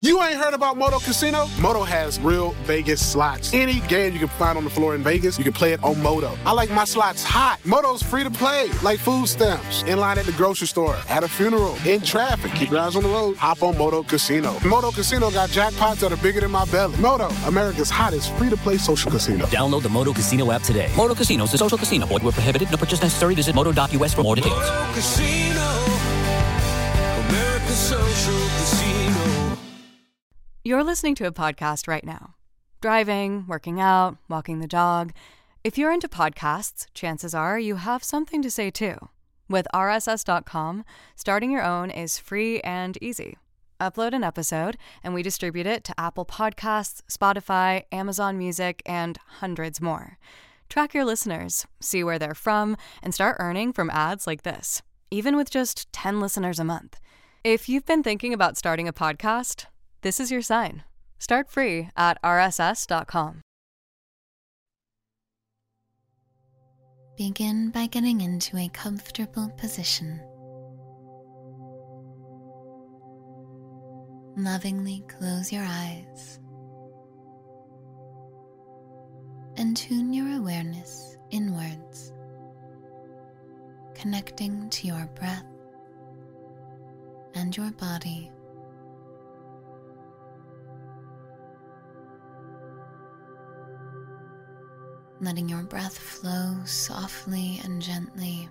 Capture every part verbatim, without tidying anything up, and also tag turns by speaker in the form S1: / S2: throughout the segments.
S1: You ain't heard about Moto Casino? Moto has real Vegas slots. Any game you can find on the floor in Vegas, you can play it on Moto. I like my slots hot. Moto's free to play, like food stamps. In line at the grocery store, at a funeral, in traffic. Keep your eyes on the road. Hop on Moto Casino. Moto Casino got jackpots that are bigger than my belly. Moto, America's hottest free-to-play social casino.
S2: Download the Moto Casino app today. Moto Casino is a social casino. Void where prohibited. No purchase necessary. Visit moto dot U S for more details.
S3: Moto Casino, America's social casino.
S4: You're listening to a podcast right now. Driving, working out, walking the dog. If you're into podcasts, chances are you have something to say too. With R S S dot com, starting your own is free and easy. Upload an episode, and we distribute it to Apple Podcasts, Spotify, Amazon Music, and hundreds more. Track your listeners, see where they're from, and start earning from ads like this, even with just ten listeners a month. If you've been thinking about starting a podcast, this is your sign. Start free at R S S dot com.
S5: Begin by getting into a comfortable position. Lovingly close your eyes and tune your awareness inwards, connecting to your breath and your body. Letting your breath flow softly and gently,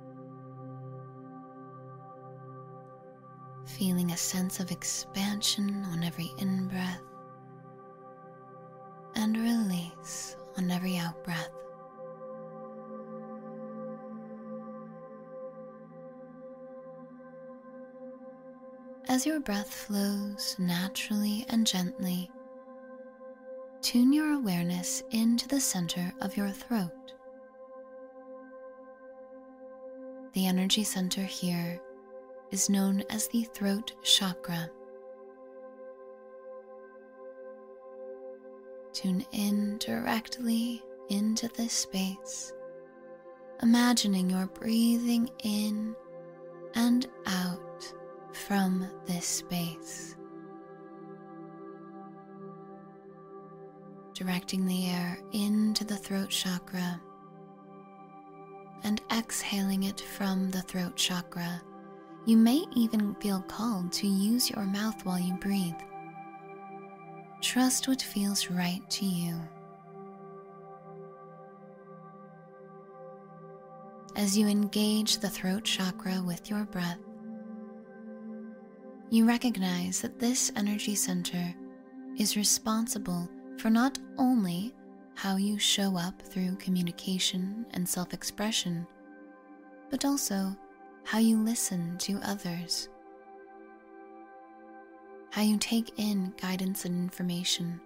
S5: feeling a sense of expansion on every in-breath and release on every out-breath. As your breath flows naturally and gently, tune your awareness into the center of your throat. The energy center here is known as the throat chakra. Tune in directly into this space, imagining you're breathing in and out from this space, directing the air into the throat chakra and exhaling it from the throat chakra. You may even feel called to use your mouth while you breathe. Trust what feels right to you. As you engage the throat chakra with your breath, you recognize that this energy center is responsible for not only how you show up through communication and self-expression, but also how you listen to others, how you take in guidance and information.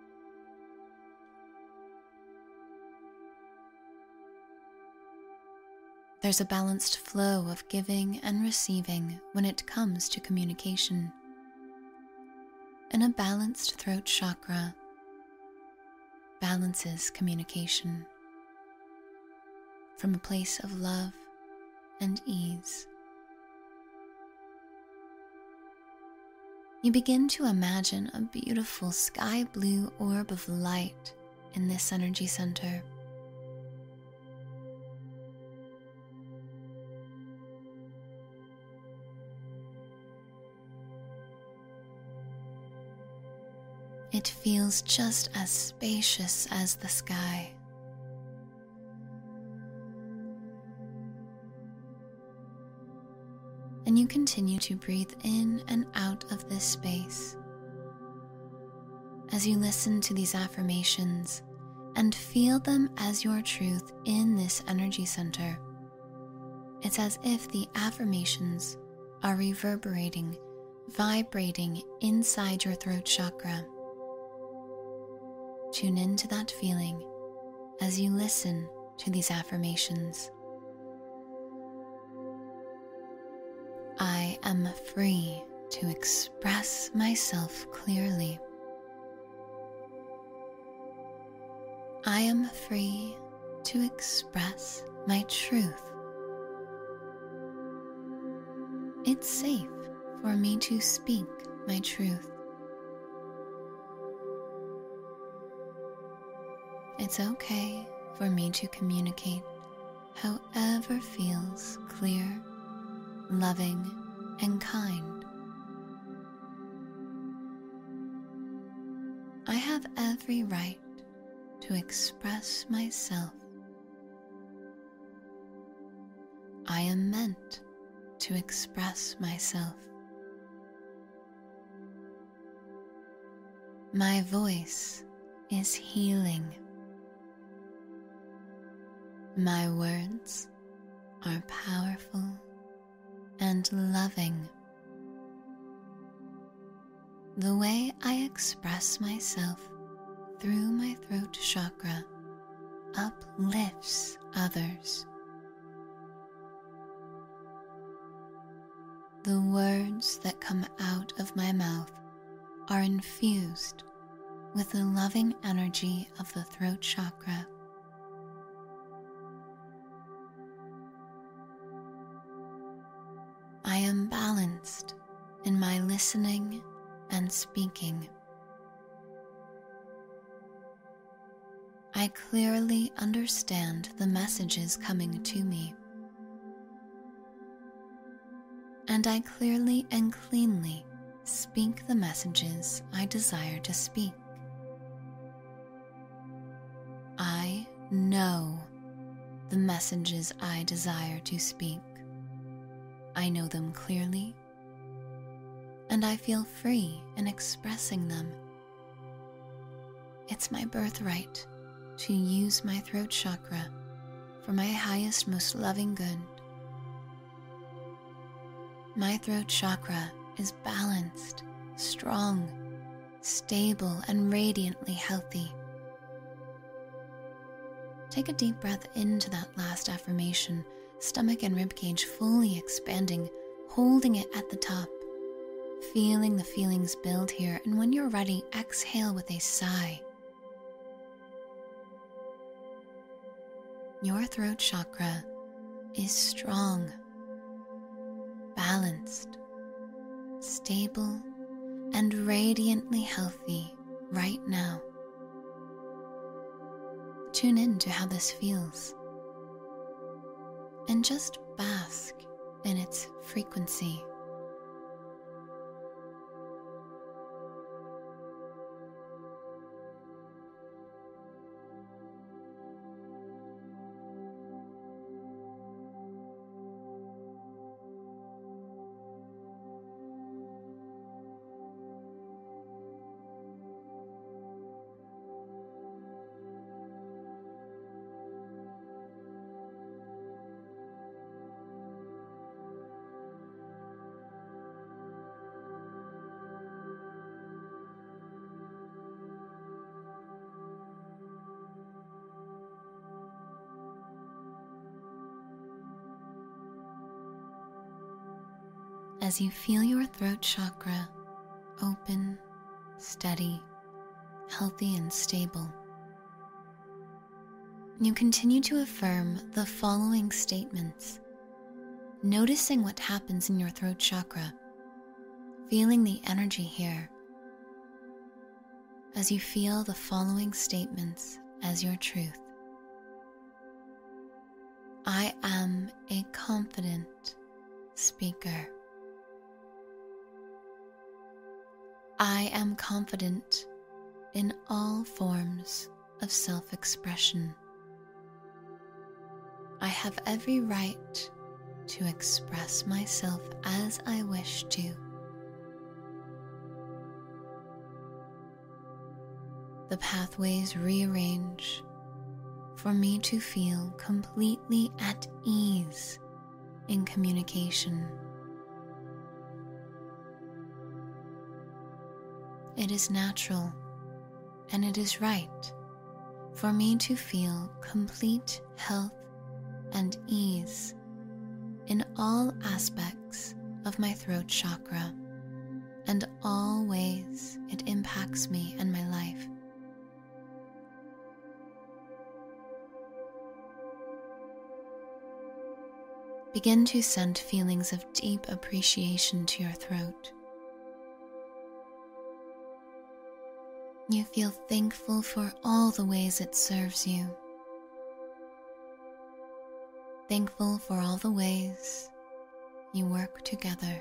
S5: There's a balanced flow of giving and receiving when it comes to communication. And a balanced throat chakra balances communication from a place of love and ease. You begin to imagine a beautiful sky blue orb of light in this energy center. It feels just as spacious as the sky. And you continue to breathe in and out of this space. As you listen to these affirmations and feel them as your truth in this energy center, it's as if the affirmations are reverberating, vibrating inside your throat chakra. Tune into that feeling as you listen to these affirmations. I am free to express myself clearly. I am free to express my truth. It's safe for me to speak my truth. It's okay for me to communicate however feels clear, loving, and kind. I have every right to express myself. I am meant to express myself. My voice is healing. My words are powerful and loving. The way I express myself through my throat chakra uplifts others. The words that come out of my mouth are infused with the loving energy of the throat chakra. I am balanced in my listening and speaking. I clearly understand the messages coming to me, and I clearly and cleanly speak the messages I desire to speak. I know the messages I desire to speak. I know them clearly, and I feel free in expressing them. It's my birthright to use my throat chakra for my highest, most loving good. My throat chakra is balanced, strong, stable, and radiantly healthy. Take a deep breath into that last affirmation, stomach and ribcage fully expanding, holding it at the top, feeling the feelings build here, and when you're ready, exhale with a sigh. Your throat chakra is strong, balanced, stable, and radiantly healthy right now. Tune in to how this feels, and just bask in its frequency. As you feel your throat chakra open, steady, healthy, and stable, you continue to affirm the following statements, noticing what happens in your throat chakra, feeling the energy here. As you feel the following statements as your truth. I am a confident speaker. I am confident in all forms of self-expression. I have every right to express myself as I wish to. The pathways rearrange for me to feel completely at ease in communication. It is natural and it is right for me to feel complete health and ease in all aspects of my throat chakra and all ways it impacts me and my life. Begin to send feelings of deep appreciation to your throat. You feel thankful for all the ways it serves you. Thankful for all the ways you work together.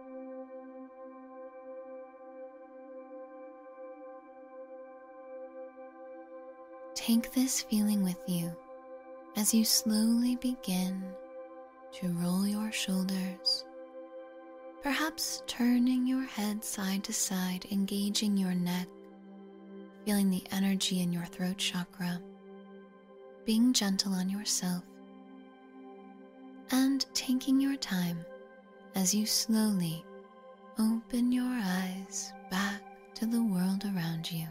S5: Take this feeling with you as you slowly begin to roll your shoulders, perhaps turning your head side to side, engaging your neck, feeling the energy in your throat chakra, being gentle on yourself, and taking your time as you slowly open your eyes back to the world around you.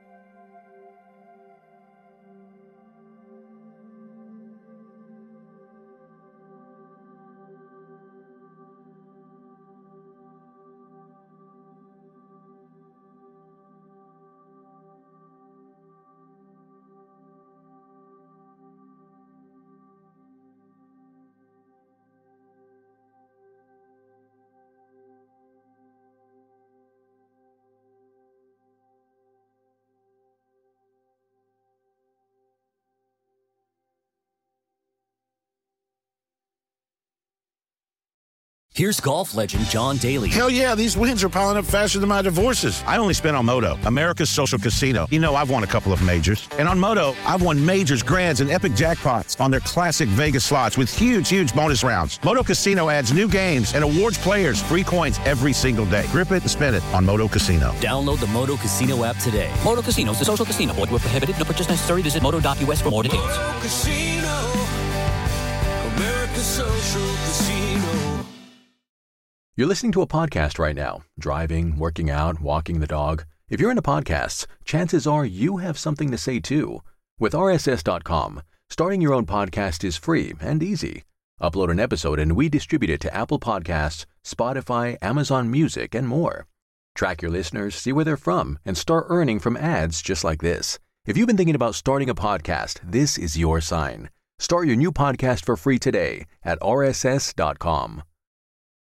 S2: Here's golf legend John Daly.
S6: Hell yeah, these wins are piling up faster than my divorces. I only spent on Moto, America's social casino. You know, I've won a couple of majors. And on Moto, I've won majors, grands, and epic jackpots on their classic Vegas slots with huge, huge bonus rounds. Moto Casino adds new games and awards players free coins every single day. Grip it and spin it on Moto Casino.
S2: Download the Moto Casino app today. Moto Casino is a social casino. Void where prohibited. No purchase necessary. Visit moto dot U S for more details.
S3: Moto Casino, America's social casino.
S7: You're listening to a podcast right now, driving, working out, walking the dog. If you're into podcasts, chances are you have something to say too. With R S S dot com, starting your own podcast is free and easy. Upload an episode and we distribute it to Apple Podcasts, Spotify, Amazon Music, and more. Track your listeners, see where they're from, and start earning from ads just like this. If you've been thinking about starting a podcast, this is your sign. Start your new podcast for free today at R S S dot com.